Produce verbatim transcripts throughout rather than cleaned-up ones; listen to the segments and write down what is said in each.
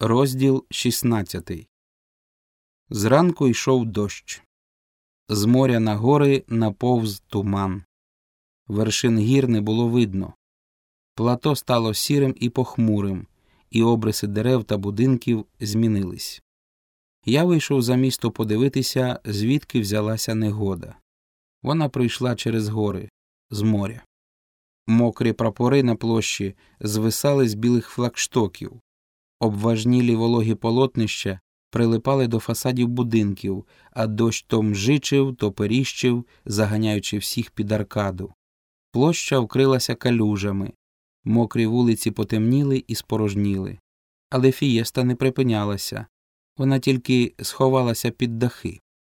Розділ шістнадцятий. Зранку йшов дощ. З моря на гори наповз туман. Вершин гір не було видно. Плато стало сірим і похмурим, і обриси дерев та будинків змінились. Я вийшов за місто подивитися, звідки взялася негода. Вона прийшла через гори, з моря. Мокрі прапори на площі звисали з білих флагштоків. Обважнілі вологі полотнища прилипали до фасадів будинків, а дощ то мжичив, то періщив, заганяючи всіх під аркаду. Площа вкрилася калюжами, мокрі вулиці потемніли і спорожніли. Але фієста не припинялася, вона тільки сховалася під дахи.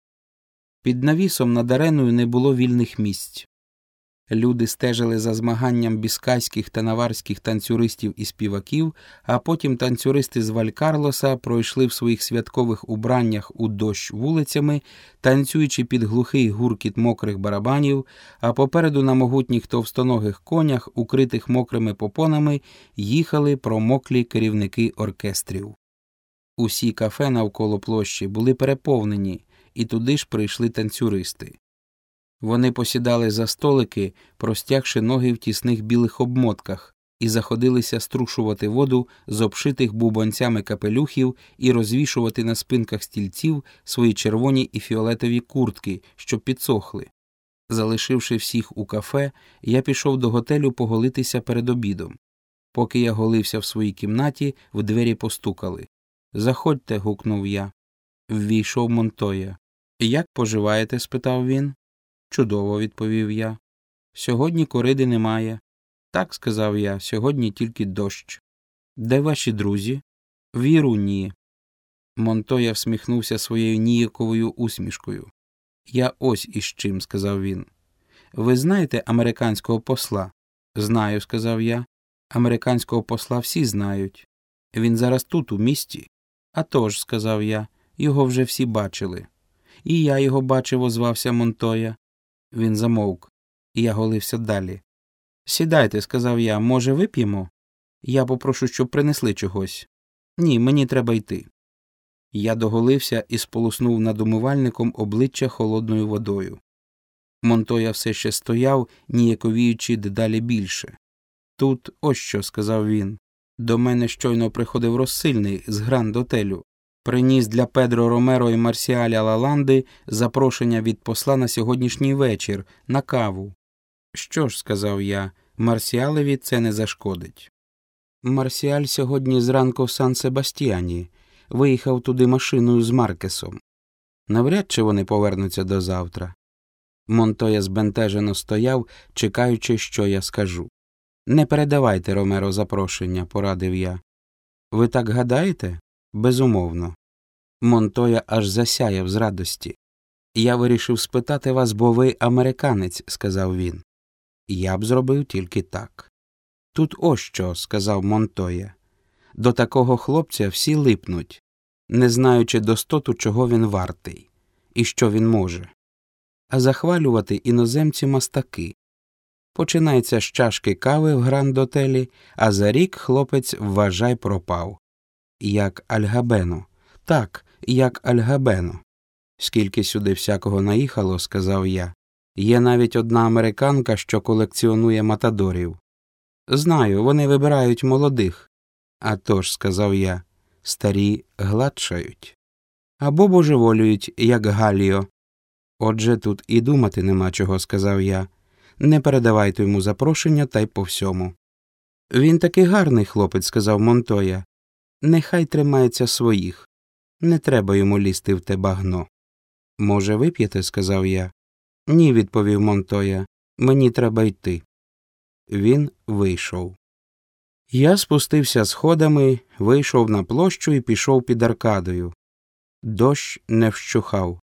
Під навісом над ареною не було вільних місць. Люди стежили за змаганням біскайських та наварських танцюристів і співаків, а потім танцюристи з Валькарлоса пройшли в своїх святкових убраннях у дощ вулицями, танцюючи під глухий гуркіт мокрих барабанів, а попереду на могутніх товстоногих конях, укритих мокрими попонами, їхали промоклі керівники оркестрів. Усі кафе навколо площі були переповнені, і туди ж прийшли танцюристи. Вони посідали за столики, простягши ноги в тісних білих обмотках, і заходилися струшувати воду з обшитих бубонцями капелюхів і розвішувати на спинках стільців свої червоні і фіолетові куртки, що підсохли. Залишивши всіх у кафе, я пішов до готелю поголитися перед обідом. Поки я голився в своїй кімнаті, в двері постукали. «Заходьте», – гукнув я. Ввійшов Монтоя. «Як поживаєте?» – спитав він. «Чудово», – відповів я. «Сьогодні кориди немає». «Так», – сказав я, – «сьогодні тільки дощ». «Де ваші друзі?» «В Єрунії». Монтоя всміхнувся своєю ніяковою усмішкою. «Я ось із чим», – сказав він. «Ви знаєте американського посла?» «Знаю», – сказав я. «Американського посла всі знають. Він зараз тут, у місті». «А тож», – сказав я, – «його вже всі бачили». «І я його бачив», – озвався Монтоя. Він замовк, і я голився далі. «Сідайте», – сказав я, – «може вип'ємо? Я попрошу, щоб принесли чогось». «Ні, мені треба йти». Я доголився і сполоснув над умивальником обличчя холодною водою. Монтоя все ще стояв, ніяковіючи дедалі більше. «Тут ось що», – сказав він. «До мене щойно приходив розсильний з Гранд-Отелю. Приніс для Педро Ромеро і Марсіаля Лаланди запрошення від посла на сьогоднішній вечір, на каву». «Що ж», – сказав я, – «Марсіалеві це не зашкодить». «Марсіаль сьогодні зранку в Сан-Себастьяні. Виїхав туди машиною з Маркесом. Навряд чи вони повернуться до завтра». Монтоя збентежено стояв, чекаючи, що я скажу. «Не передавайте Ромеро запрошення», – порадив я. «Ви так гадаєте?» «Безумовно». Монтоя аж засяяв з радості. «Я вирішив спитати вас, бо ви американець», – сказав він. «Я б зробив тільки так». «Тут ось що», – сказав Монтоя. «До такого хлопця всі липнуть, не знаючи достоту, чого він вартий, і що він може. А захвалювати іноземці мастаки. Починається з чашки кави в Гранд-Отелі, а за рік хлопець, вважай, пропав. Як Альгабено. Так, як Альгабено. Скільки сюди всякого наїхало», – сказав я. «Є навіть одна американка, що колекціонує матадорів». «Знаю, вони вибирають молодих». «А тож», – сказав я, – «старі гладшають. Або божеволюють, як Галіо». «Отже, тут і думати нема чого», – сказав я. «Не передавайте йому запрошення, та й по всьому». «Він такий гарний хлопець», – сказав Монтоя. «Нехай тримається своїх. Не треба йому лізти в те багно». «Може, вип'єте?» – сказав я. «Ні», – відповів Монтоя. «Мені треба йти». Він вийшов. Я спустився сходами, вийшов на площу і пішов під аркадою. Дощ не вщухав.